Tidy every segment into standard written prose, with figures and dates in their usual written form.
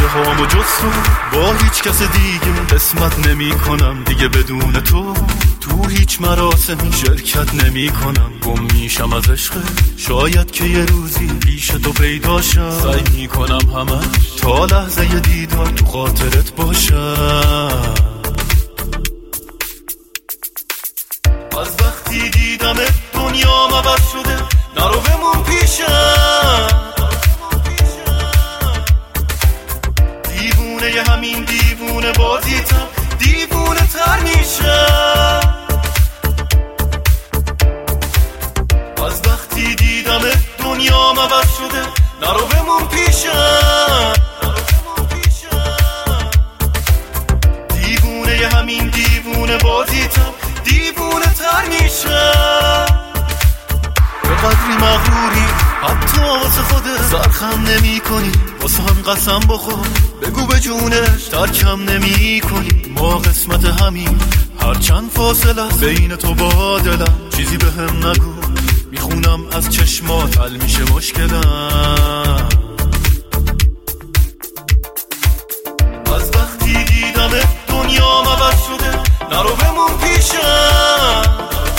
خاطره هامو جز تو با هیچ کس دیگه قسمت نمی کنم دیگه بدون تو هیچ مراسمی شرکت نمی کنم. گم میشم از عشق، شاید که یه روزی پیش تو پیدا شم. سعی می کنم همش تا لحظه دیدار تو خاطرت باشم. از وقتی دیدم دنیام عوض شده، نرو بمون پیشم. دیوونه همین دیوونه بازیتم، دیوونه تر میشم. از وقتی دیدم دنیام عوض شده، نرو بمون پیشم. دیوونه همین دیوونه بازیتم، دیوونه تر میشم. به قدری مغروری حتی واسه خودت سرخم نمی کنی، واسه هم قسم بخور بگو به جونش ترکم نمی کنی. ما قسمت همین هرچند فاصله است بین تو با دلم، چیزی به هم نگو میخونم از چشمات حل میشه مشکلم. از وقتی دیدم دنیام عوض شده، نرو بمون پیشم.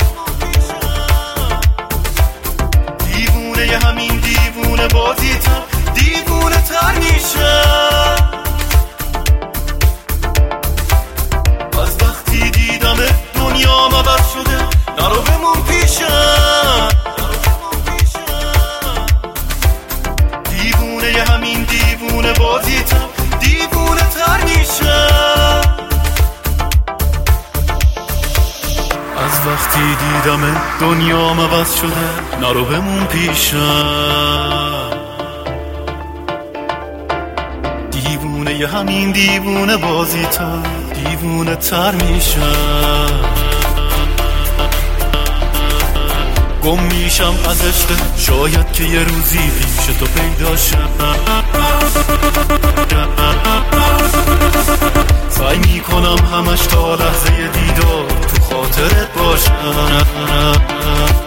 دیوونه همین دیوونه بازیتم، دیوونه تر میشم. از وقتی دیدم دنیام عوض شده، نرو بمون پیشم. دیوونه همین دیوونه بازیتم، دیوونه تر میشم. از وقتی دیدم دنیام عوض شده، نرو بمون پیشم. دیوونه همین دیوونه بازیتم، دیوونه تر میشم. گم میشم از عشق، شاید که یه روزی پیش تو پیدا شم. سعی میکنم همش تا لحظه دیدار تو خاطرت باشم.